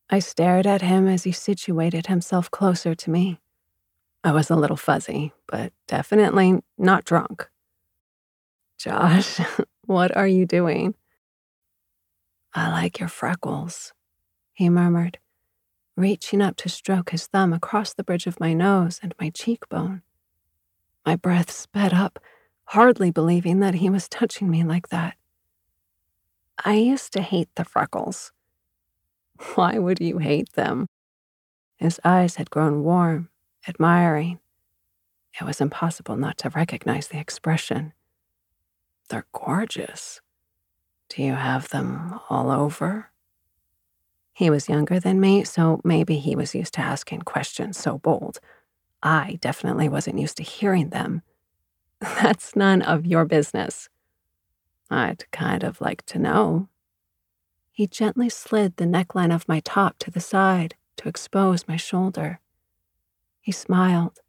I stared at him as he situated himself closer to me. I was a little fuzzy, but definitely not drunk. Josh, what are you doing? I like your freckles, he murmured, reaching up to stroke his thumb across the bridge of my nose and my cheekbone. My breath sped up, hardly believing that he was touching me like that. I used to hate the freckles. Why would you hate them? His eyes had grown warm, admiring. It was impossible not to recognize the expression. They're gorgeous. Do you have them all over? He was younger than me, so maybe he was used to asking questions so bold. I definitely wasn't used to hearing them. That's none of your business. I'd kind of like to know. He gently slid the neckline of my top to the side to expose my shoulder. He smiled.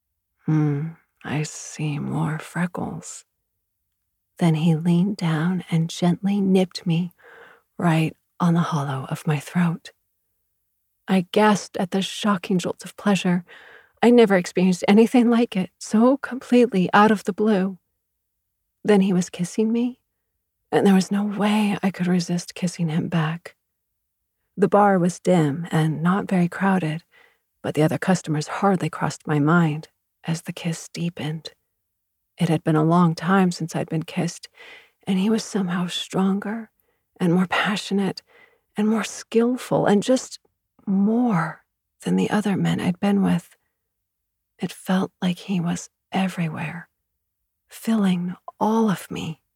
I see more freckles. Then he leaned down and gently nipped me right on the hollow of my throat. I gasped at the shocking jolt of pleasure. I never experienced anything like it, so completely out of the blue. Then he was kissing me, and there was no way I could resist kissing him back. The bar was dim and not very crowded, but the other customers hardly crossed my mind as the kiss deepened. It had been a long time since I'd been kissed, and he was somehow stronger and more passionate and more skillful and just more than the other men I'd been with. It felt like he was everywhere, filling all of me.